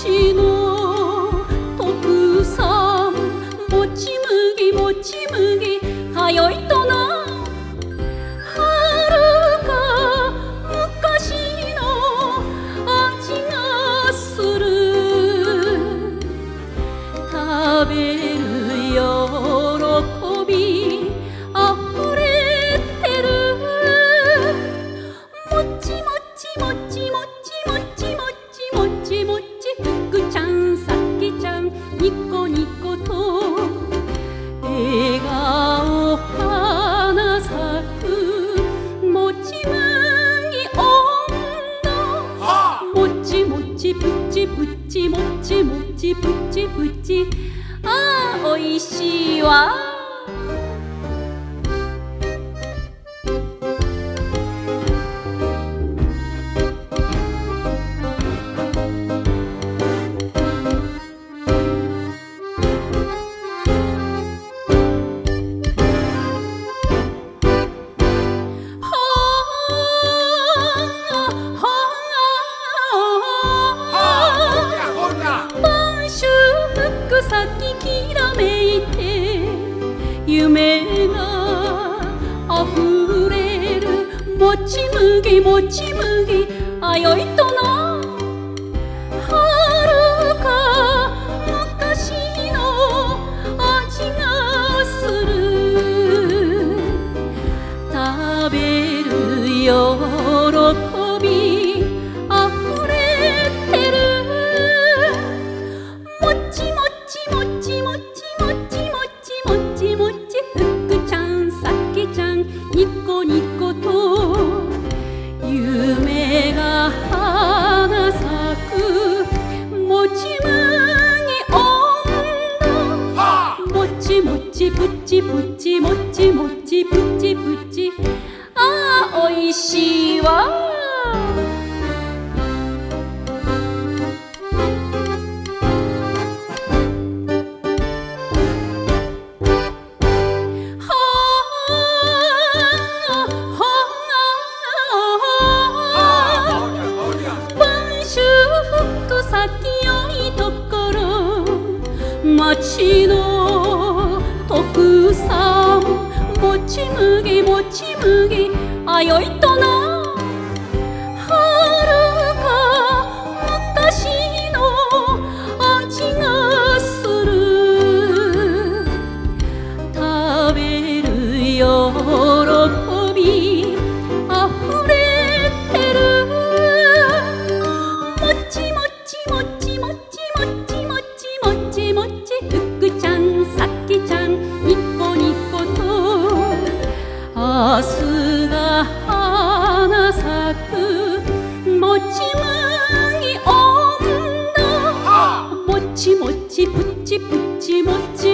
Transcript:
町の特産もち麦もち麦はよいとなはるか昔の味がする食べる喜びあふれてるもちもちもちもちもちもちもちもち福ちゃんさきちゃんニコニコと笑顔花咲くもち麦女もちもちぷちぷちもちもちぷちぷちああおいしいわさききらめいて夢があふれるもち麦もち麦あよいとなはるか昔の味がする食べる喜びあふれてるもちもちもちもちもちもちもちもち福ちゃんさきちゃんニコニコと夢が花咲くもち麦女もちもちぷちぷちもちもちぷちぷちああおいしいわ先よいところ町の特産もち麦もち麦あよいとなはるか昔の味がする食べる喜びあふれてるもちもちもちもちもちもちもちもち福ちゃんさきちゃんニコニコと明日が花咲くもち麦女もちもちぷちぷちもち